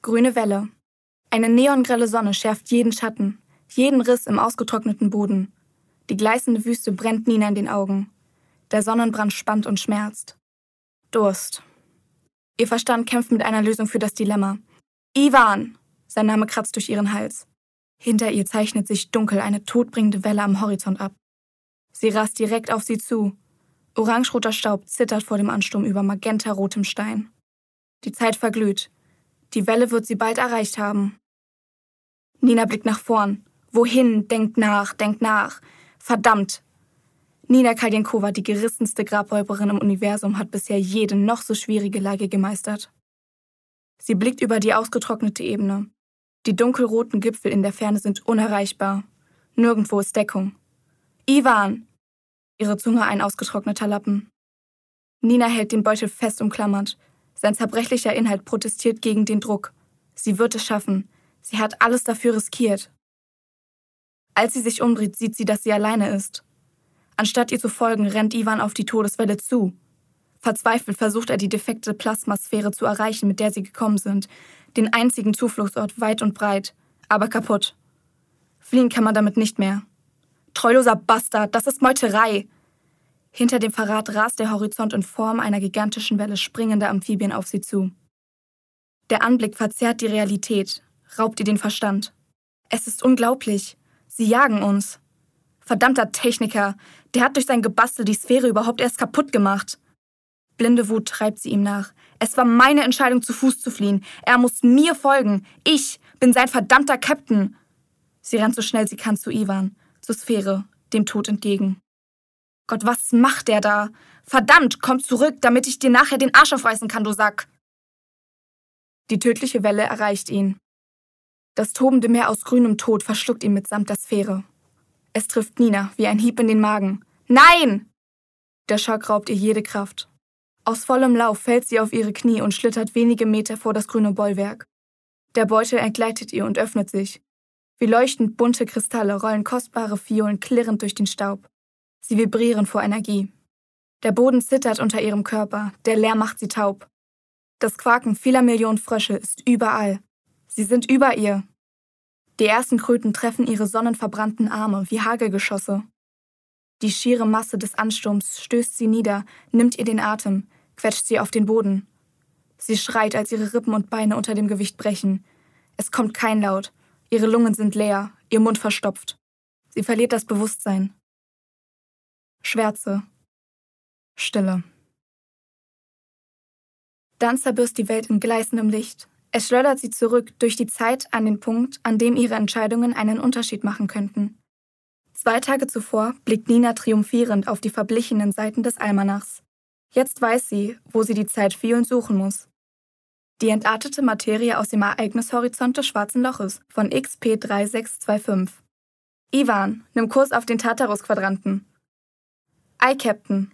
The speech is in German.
Grüne Welle. Eine neongrelle Sonne schärft jeden Schatten, jeden Riss im ausgetrockneten Boden. Die gleißende Wüste brennt Nina in den Augen. Der Sonnenbrand spannt und schmerzt. Durst. Ihr Verstand kämpft mit einer Lösung für das Dilemma. Ivan! Sein Name kratzt durch ihren Hals. Hinter ihr zeichnet sich dunkel eine todbringende Welle am Horizont ab. Sie rast direkt auf sie zu. Orangeroter Staub zittert vor dem Ansturm über magentarotem Stein. Die Zeit verglüht. Die Welle wird sie bald erreicht haben. Nina blickt nach vorn. Wohin? Denkt nach, denkt nach. Verdammt! Nina Kaljankova, die gerissenste Grabräuberin im Universum, hat bisher jede noch so schwierige Lage gemeistert. Sie blickt über die ausgetrocknete Ebene. Die dunkelroten Gipfel in der Ferne sind unerreichbar. Nirgendwo ist Deckung. Ivan! Ihre Zunge ein ausgetrockneter Lappen. Nina hält den Beutel fest umklammert. Sein zerbrechlicher Inhalt protestiert gegen den Druck. Sie wird es schaffen. Sie hat alles dafür riskiert. Als sie sich umdreht, sieht sie, dass sie alleine ist. Anstatt ihr zu folgen, rennt Ivan auf die Todeswelle zu. Verzweifelt versucht er, die defekte Plasmasphäre zu erreichen, mit der sie gekommen sind. Den einzigen Zufluchtsort weit und breit, aber kaputt. Fliehen kann man damit nicht mehr. Treuloser Bastard, das ist Meuterei! Hinter dem Verrat rast der Horizont in Form einer gigantischen Welle springender Amphibien auf sie zu. Der Anblick verzerrt die Realität, raubt ihr den Verstand. Es ist unglaublich. Sie jagen uns. Verdammter Techniker, der hat durch sein Gebastel die Sphäre überhaupt erst kaputt gemacht. Blinde Wut treibt sie ihm nach. Es war meine Entscheidung, zu Fuß zu fliehen. Er muss mir folgen. Ich bin sein verdammter Captain. Sie rennt so schnell sie kann zu Ivan, zur Sphäre, dem Tod entgegen. Gott, was macht der da? Verdammt, komm zurück, damit ich dir nachher den Arsch aufreißen kann, du Sack. Die tödliche Welle erreicht ihn. Das tobende Meer aus grünem Tod verschluckt ihn mitsamt der Sphäre. Es trifft Nina wie ein Hieb in den Magen. Nein! Der Schock raubt ihr jede Kraft. Aus vollem Lauf fällt sie auf ihre Knie und schlittert wenige Meter vor das grüne Bollwerk. Der Beutel entgleitet ihr und öffnet sich. Wie leuchtend bunte Kristalle rollen kostbare Fiolen klirrend durch den Staub. Sie vibrieren vor Energie. Der Boden zittert unter ihrem Körper, der Lärm macht sie taub. Das Quaken vieler Millionen Frösche ist überall. Sie sind über ihr. Die ersten Kröten treffen ihre sonnenverbrannten Arme wie Hagelgeschosse. Die schiere Masse des Ansturms stößt sie nieder, nimmt ihr den Atem, quetscht sie auf den Boden. Sie schreit, als ihre Rippen und Beine unter dem Gewicht brechen. Es kommt kein Laut. Ihre Lungen sind leer, ihr Mund verstopft. Sie verliert das Bewusstsein. Schwärze. Stille. Dann zerbürst die Welt in gleißendem Licht. Es schleudert sie zurück durch die Zeit an den Punkt, an dem ihre Entscheidungen einen Unterschied machen könnten. 2 Tage zuvor blickt Nina triumphierend auf die verblichenen Seiten des Almanachs. Jetzt weiß sie, wo sie die Zeit fühlend suchen muss. Die entartete Materie aus dem Ereignishorizont des Schwarzen Loches von XP3625. Ivan, nimm Kurs auf den Tartarus-Quadranten. Ei, Captain,